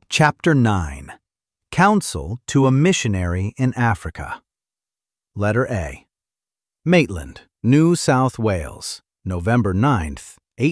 Chapter 9. Counsel to a Missionary in Africa. Letter A. Maitland, New South Wales, November 9th,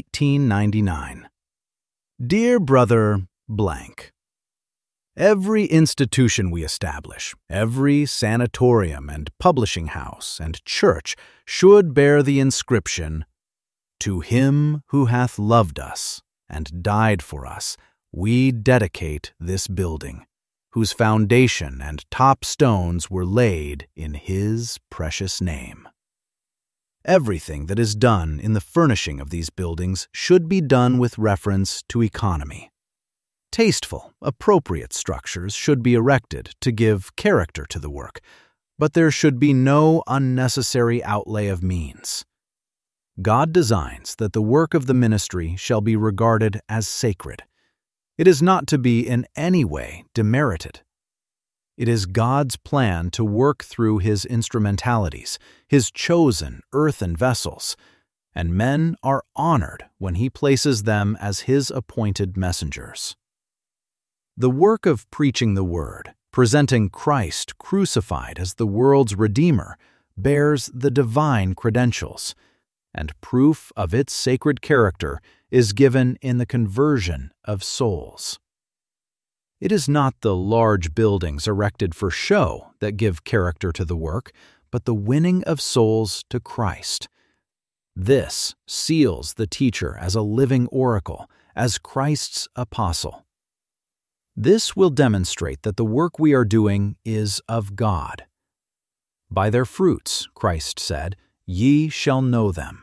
1899. Dear Brother blank, every institution we establish, every sanatorium and publishing house and church should bear the inscription, "To him who hath loved us and died for us, we dedicate this building, whose foundation and top stones were laid in his precious name." Everything that is done in the furnishing of these buildings should be done with reference to economy. Tasteful, appropriate structures should be erected to give character to the work, but there should be no unnecessary outlay of means. God designs that the work of the ministry shall be regarded as sacred. It is not to be in any way demerited. It is God's plan to work through His instrumentalities, His chosen earthen vessels, and men are honored when He places them as His appointed messengers. The work of preaching the Word, presenting Christ crucified as the world's Redeemer, bears the divine credentials, and proof of its sacred character is given in the conversion of souls. It is not the large buildings erected for show that give character to the work, but the winning of souls to Christ. This seals the teacher as a living oracle, as Christ's apostle. This will demonstrate that the work we are doing is of God. By their fruits, Christ said, ye shall know them.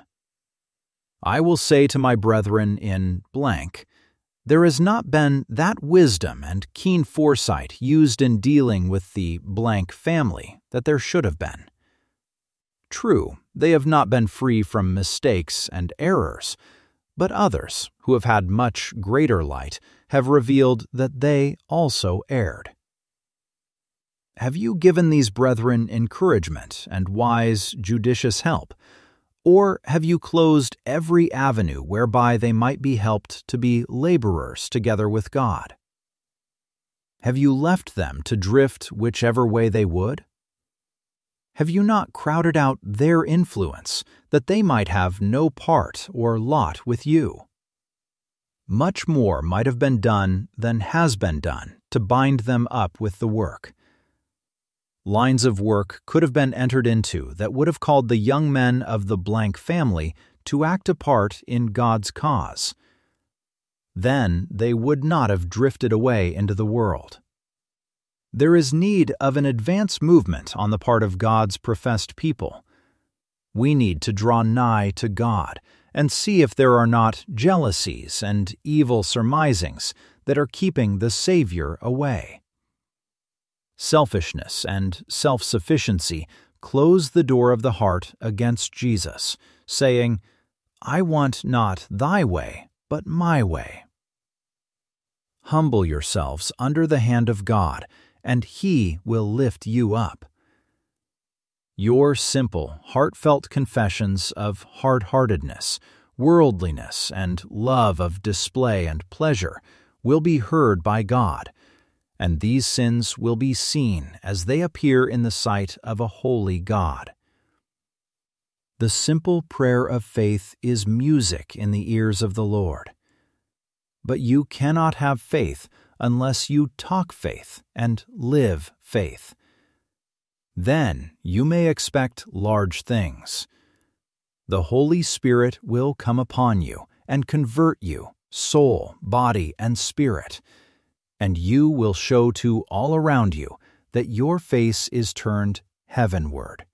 I will say to my brethren in blank, there has not been that wisdom and keen foresight used in dealing with the blank family that there should have been. True, they have not been free from mistakes and errors, but others, who have had much greater light, have revealed that they also erred. Have you given these brethren encouragement and wise, judicious help? Or have you closed every avenue whereby they might be helped to be laborers together with God? Have you left them to drift whichever way they would? Have you not crowded out their influence, that they might have no part or lot with you? Much more might have been done than has been done to bind them up with the work. Lines of work could have been entered into that would have called the young men of the blank family to act a part in God's cause. Then they would not have drifted away into the world. There is need of an advance movement on the part of God's professed people. We need to draw nigh to God and see if there are not jealousies and evil surmisings that are keeping the Savior away. Selfishness and self-sufficiency close the door of the heart against Jesus, saying, I want not thy way, but my way. Humble yourselves under the hand of God, and He will lift you up. Your simple, heartfelt confessions of hard-heartedness, worldliness, and love of display and pleasure will be heard by God, and these sins will be seen as they appear in the sight of a holy God. The simple prayer of faith is music in the ears of the Lord. But you cannot have faith unless you talk faith and live faith. Then you may expect large things. The Holy Spirit will come upon you and convert you, soul, body, and spirit, and you will show to all around you that your face is turned heavenward.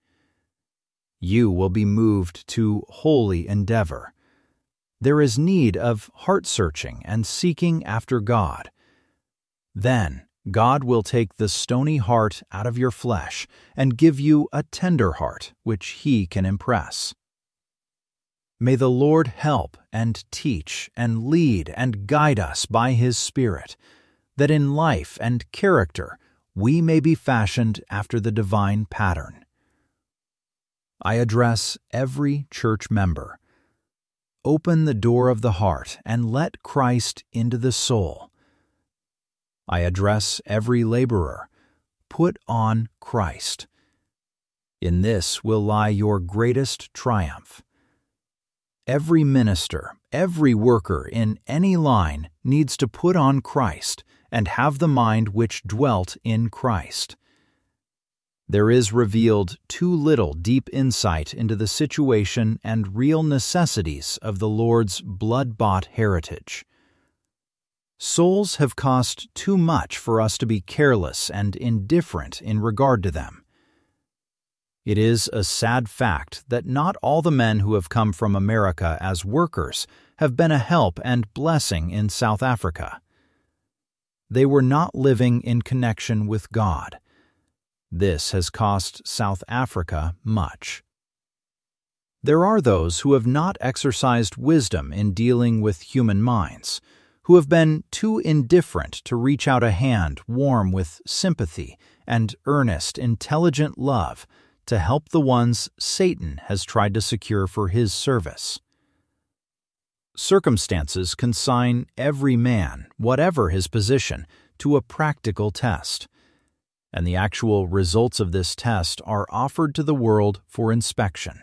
You will be moved to holy endeavor. There is need of heart-searching and seeking after God. Then God will take the stony heart out of your flesh and give you a tender heart which He can impress. May the Lord help and teach and lead and guide us by His Spirit, that in life and character we may be fashioned after the divine pattern. I address every church member. Open the door of the heart and let Christ into the soul. I address every laborer. Put on Christ. In this will lie your greatest triumph. Every minister, every worker in any line needs to put on Christ and have the mind which dwelt in Christ. There is revealed too little deep insight into the situation and real necessities of the Lord's blood-bought heritage. Souls have cost too much for us to be careless and indifferent in regard to them. It is a sad fact that not all the men who have come from America as workers have been a help and blessing in South Africa. They were not living in connection with God. This has cost South Africa much. There are those who have not exercised wisdom in dealing with human minds, who have been too indifferent to reach out a hand warm with sympathy and earnest, intelligent love to help the ones Satan has tried to secure for his service. Circumstances consign every man, whatever his position, to a practical test, and the actual results of this test are offered to the world for inspection.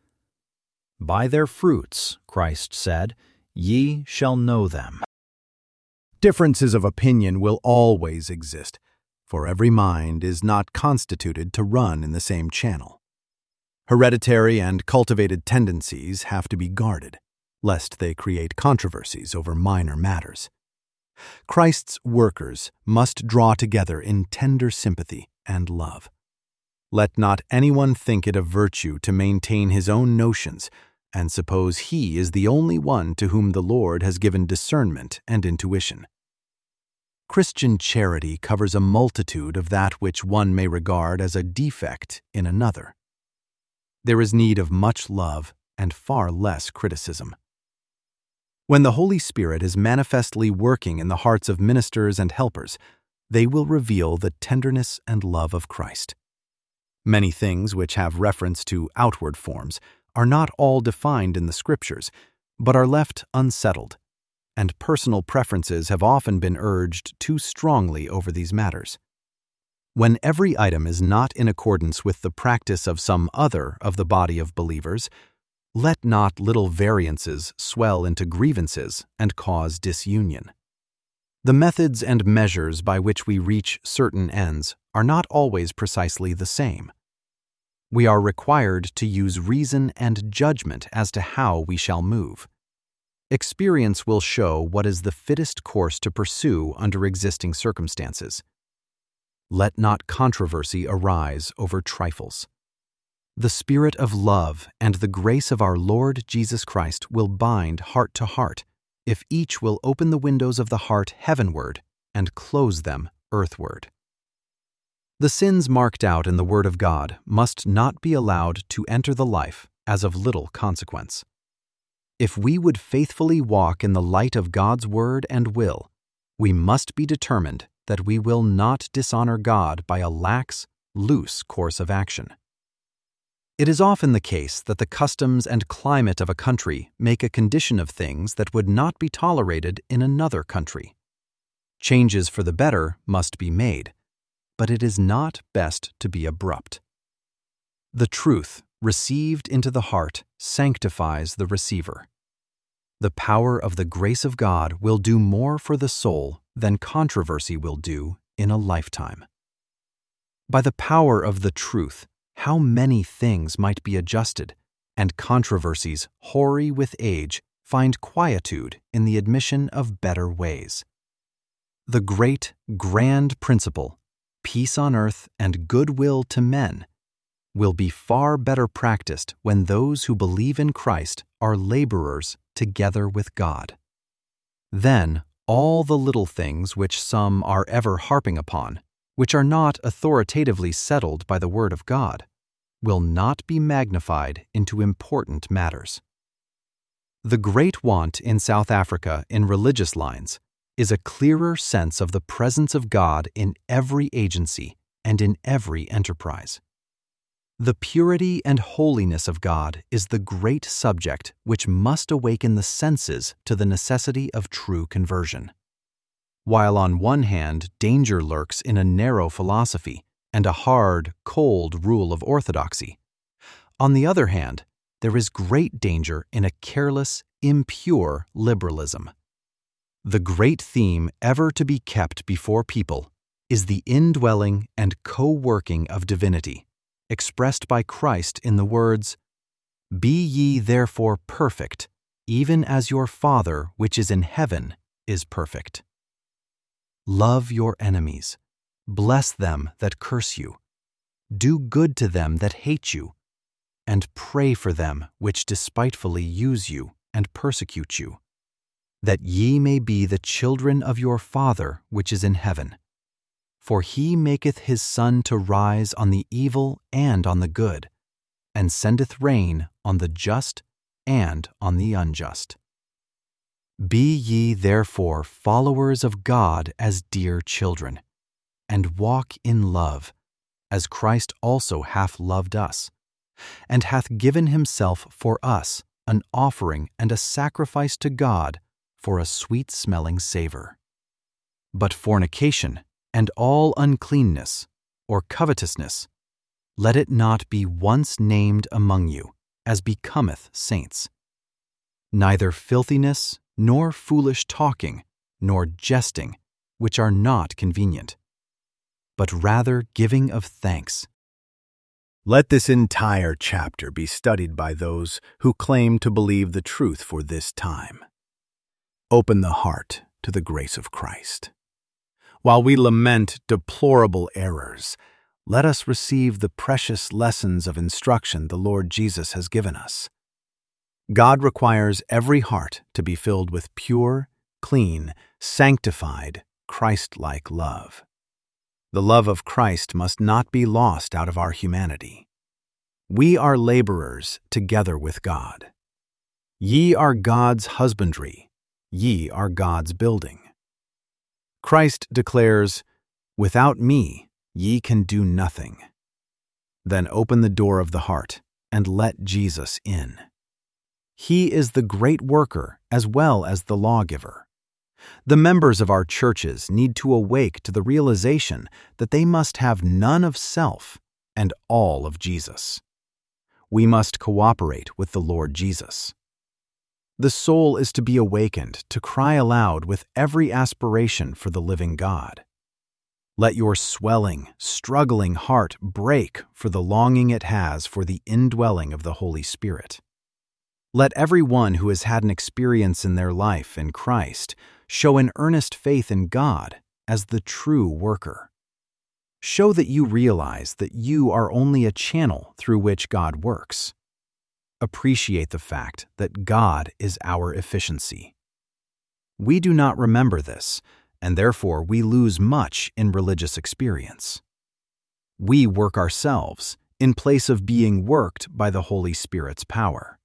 By their fruits, Christ said, ye shall know them. Differences of opinion will always exist, for every mind is not constituted to run in the same channel. Hereditary and cultivated tendencies have to be guarded, lest they create controversies over minor matters. Christ's workers must draw together in tender sympathy and love. Let not anyone think it a virtue to maintain his own notions and suppose he is the only one to whom the Lord has given discernment and intuition. Christian charity covers a multitude of that which one may regard as a defect in another. There is need of much love and far less criticism. When the Holy Spirit is manifestly working in the hearts of ministers and helpers, they will reveal the tenderness and love of Christ. Many things which have reference to outward forms are not all defined in the Scriptures, but are left unsettled, and personal preferences have often been urged too strongly over these matters. When every item is not in accordance with the practice of some other of the body of believers, let not little variances swell into grievances and cause disunion. The methods and measures by which we reach certain ends are not always precisely the same. We are required to use reason and judgment as to how we shall move. Experience will show what is the fittest course to pursue under existing circumstances. Let not controversy arise over trifles. The Spirit of love and the grace of our Lord Jesus Christ will bind heart to heart, if each will open the windows of the heart heavenward and close them earthward. The sins marked out in the Word of God must not be allowed to enter the life as of little consequence. If we would faithfully walk in the light of God's Word and will, we must be determined that we will not dishonor God by a lax, loose course of action. It is often the case that the customs and climate of a country make a condition of things that would not be tolerated in another country. Changes for the better must be made, but it is not best to be abrupt. The truth, received into the heart, sanctifies the receiver. The power of the grace of God will do more for the soul than controversy will do in a lifetime. By the power of the truth, how many things might be adjusted, and controversies, hoary with age, find quietude in the admission of better ways. The great, grand principle, peace on earth and goodwill to men, will be far better practiced when those who believe in Christ are laborers together with God. Then all the little things which some are ever harping upon, which are not authoritatively settled by the Word of God, will not be magnified into important matters. The great want in South Africa in religious lines is a clearer sense of the presence of God in every agency and in every enterprise. The purity and holiness of God is the great subject which must awaken the senses to the necessity of true conversion. while on one hand danger lurks in a narrow philosophy and a hard, cold rule of orthodoxy. On the other hand, there is great danger in a careless, impure liberalism. The great theme ever to be kept before people is the indwelling and co-working of divinity, expressed by Christ in the words, "Be ye therefore perfect, even as your Father which is in heaven is perfect." Love your enemies, bless them that curse you, do good to them that hate you, and pray for them which despitefully use you and persecute you, that ye may be the children of your Father which is in heaven. For he maketh his sun to rise on the evil and on the good, and sendeth rain on the just and on the unjust. Be ye therefore followers of God as dear children, and walk in love, as Christ also hath loved us, and hath given himself for us an offering and a sacrifice to God for a sweet-smelling savor. But fornication and all uncleanness, or covetousness, let it not be once named among you, as becometh saints. Neither filthiness, nor foolish talking, nor jesting, which are not convenient, but rather giving of thanks. Let this entire chapter be studied by those who claim to believe the truth for this time. Open the heart to the grace of Christ. While we lament deplorable errors, let us receive the precious lessons of instruction the Lord Jesus has given us. God requires every heart to be filled with pure, clean, sanctified, Christ-like love. The love of Christ must not be lost out of our humanity. We are laborers together with God. Ye are God's husbandry, ye are God's building. Christ declares, "Without me, ye can do nothing." Then open the door of the heart and let Jesus in. He is the great worker as well as the lawgiver. The members of our churches need to awake to the realization that they must have none of self and all of Jesus. We must cooperate with the Lord Jesus. The soul is to be awakened to cry aloud with every aspiration for the living God. Let your swelling, struggling heart break for the longing it has for the indwelling of the Holy Spirit. Let everyone who has had an experience in their life in Christ show an earnest faith in God as the true worker. Show that you realize that you are only a channel through which God works. Appreciate the fact that God is our efficiency. We do not remember this, and therefore we lose much in religious experience. We work ourselves in place of being worked by the Holy Spirit's power.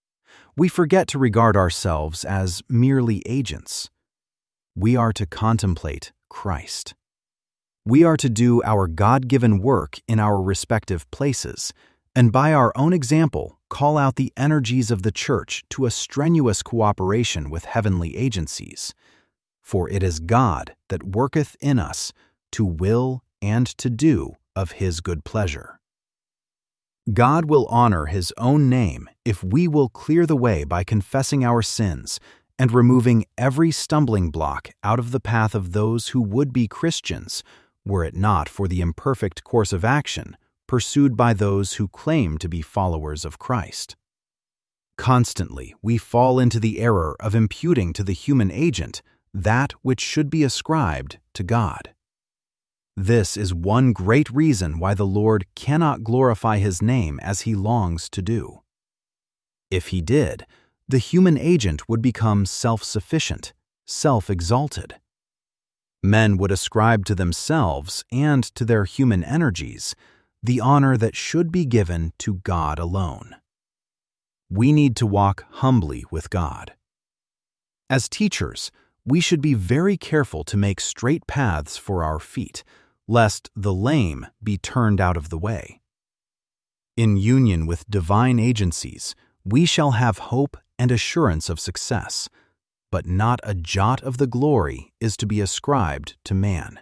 We forget to regard ourselves as merely agents. We are to contemplate Christ. We are to do our God-given work in our respective places, and by our own example, call out the energies of the church to a strenuous cooperation with heavenly agencies. For it is God that worketh in us to will and to do of his good pleasure. God will honor his own name if we will clear the way by confessing our sins and removing every stumbling block out of the path of those who would be Christians, were it not for the imperfect course of action pursued by those who claim to be followers of Christ. Constantly, we fall into the error of imputing to the human agent that which should be ascribed to God. This is one great reason why the Lord cannot glorify his name as he longs to do. If he did, the human agent would become self-sufficient, self-exalted. Men would ascribe to themselves and to their human energies the honor that should be given to God alone. We need to walk humbly with God. As teachers, we should be very careful to make straight paths for our feet, lest the lame be turned out of the way. In union with divine agencies, we shall have hope and assurance of success, but not a jot of the glory is to be ascribed to man.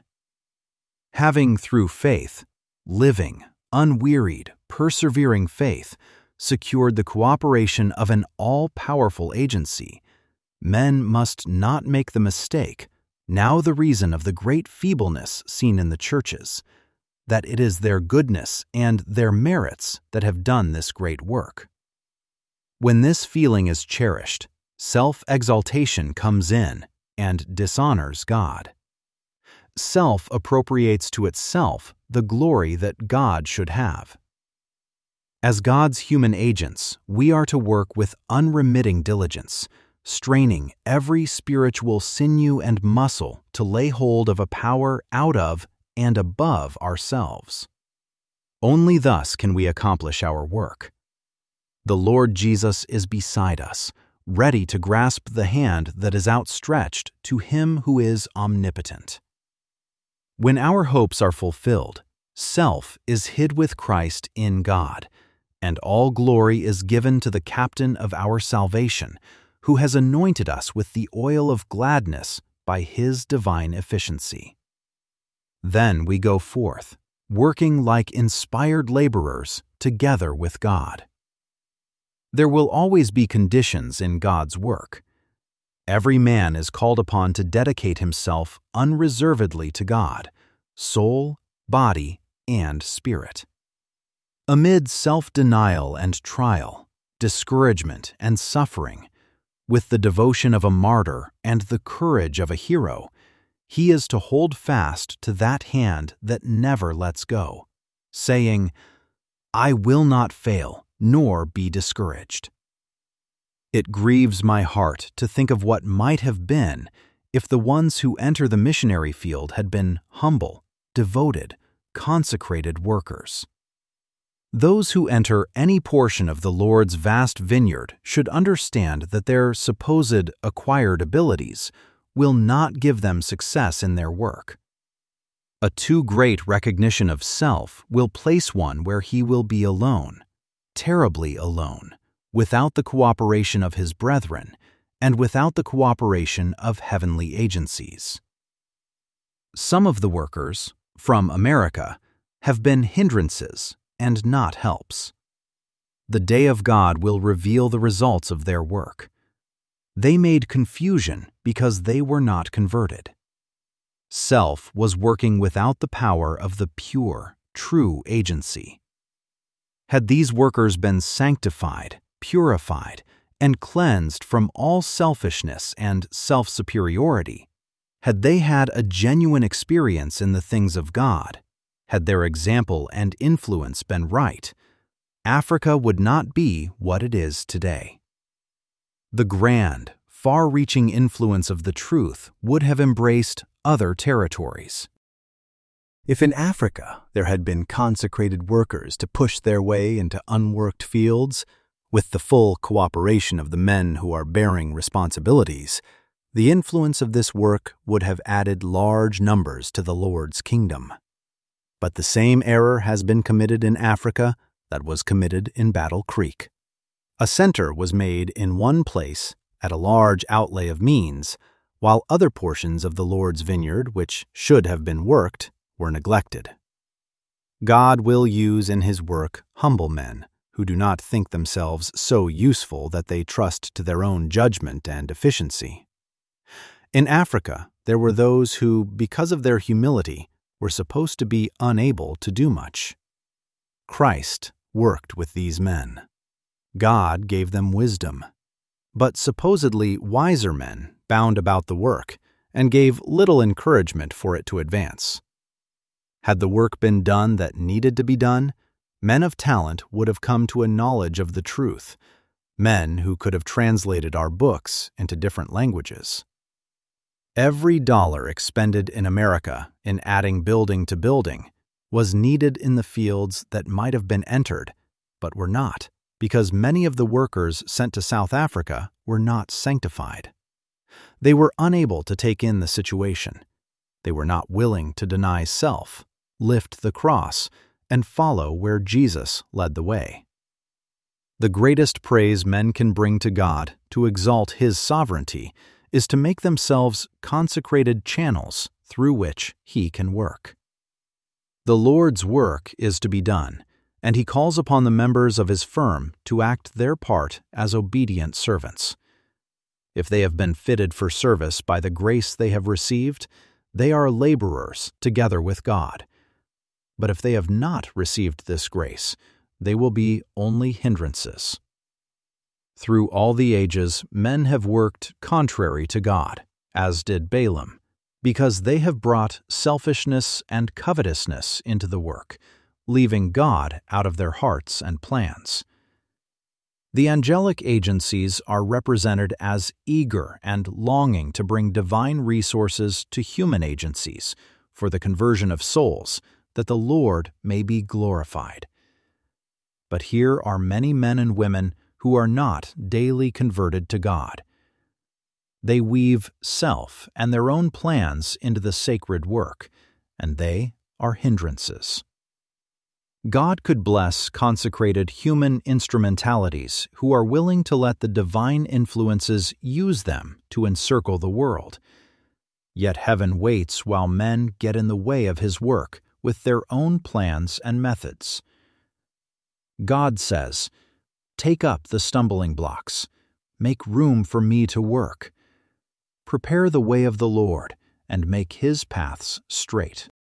Having through faith, living, unwearied, persevering faith, secured the cooperation of an all-powerful agency, men must not make the mistake, now the reason of the great feebleness seen in the churches, that it is their goodness and their merits that have done this great work. When this feeling is cherished, self-exaltation comes in and dishonors God. Self appropriates to itself the glory that God should have. As God's human agents, we are to work with unremitting diligence, straining every spiritual sinew and muscle to lay hold of a power out of and above ourselves. Only thus can we accomplish our work. The Lord Jesus is beside us, ready to grasp the hand that is outstretched to Him who is omnipotent. When our hopes are fulfilled, self is hid with Christ in God, and all glory is given to the Captain of our salvation, who has anointed us with the oil of gladness by His divine efficiency. Then we go forth, working like inspired laborers together with God. There will always be conditions in God's work. Every man is called upon to dedicate himself unreservedly to God, soul, body, and spirit. Amid self-denial and trial, discouragement and suffering, with the devotion of a martyr and the courage of a hero, he is to hold fast to that hand that never lets go, saying, "I will not fail, nor be discouraged." It grieves my heart to think of what might have been if the ones who enter the missionary field had been humble, devoted, consecrated workers. Those who enter any portion of the Lord's vast vineyard should understand that their supposed acquired abilities will not give them success in their work. A too great recognition of self will place one where he will be alone, terribly alone, without the cooperation of his brethren, and without the cooperation of heavenly agencies. Some of the workers, from America, have been hindrances and not helps. The day of God will reveal the results of their work. They made confusion because they were not converted. Self was working without the power of the pure, true agency. Had these workers been sanctified, purified, and cleansed from all selfishness and self-superiority, had they had a genuine experience in the things of God, had their example and influence been right, Africa would not be what it is today. The grand, far-reaching influence of the truth would have embraced other territories. If in Africa there had been consecrated workers to push their way into unworked fields, with the full cooperation of the men who are bearing responsibilities, the influence of this work would have added large numbers to the Lord's kingdom. But the same error has been committed in Africa that was committed in Battle Creek. A center was made in one place at a large outlay of means, while other portions of the Lord's vineyard, which should have been worked, were neglected. God will use in His work humble men who do not think themselves so useful that they trust to their own judgment and efficiency. In Africa, there were those who, because of their humility, were supposed to be unable to do much. Christ worked with these men. God gave them wisdom. But supposedly wiser men bound about the work and gave little encouragement for it to advance. Had the work been done that needed to be done, men of talent would have come to a knowledge of the truth, men who could have translated our books into different languages. Every dollar expended in America in adding building to building was needed in the fields that might have been entered, but were not, because many of the workers sent to South Africa were not sanctified. They were unable to take in the situation. They were not willing to deny self, lift the cross, and follow where Jesus led the way. The greatest praise men can bring to God to exalt His sovereignty is to make themselves consecrated channels through which He can work. The Lord's work is to be done, and He calls upon the members of His firm to act their part as obedient servants. If they have been fitted for service by the grace they have received, they are laborers together with God. But if they have not received this grace, they will be only hindrances. Through all the ages, men have worked contrary to God, as did Balaam, because they have brought selfishness and covetousness into the work, leaving God out of their hearts and plans. The angelic agencies are represented as eager and longing to bring divine resources to human agencies for the conversion of souls, that the Lord may be glorified. But here are many men and women who are not daily converted to God. They weave self and their own plans into the sacred work, and they are hindrances. God could bless consecrated human instrumentalities who are willing to let the divine influences use them to encircle the world. Yet heaven waits while men get in the way of His work with their own plans and methods. God says, "Take up the stumbling blocks. Make room for me to work. Prepare the way of the Lord and make His paths straight."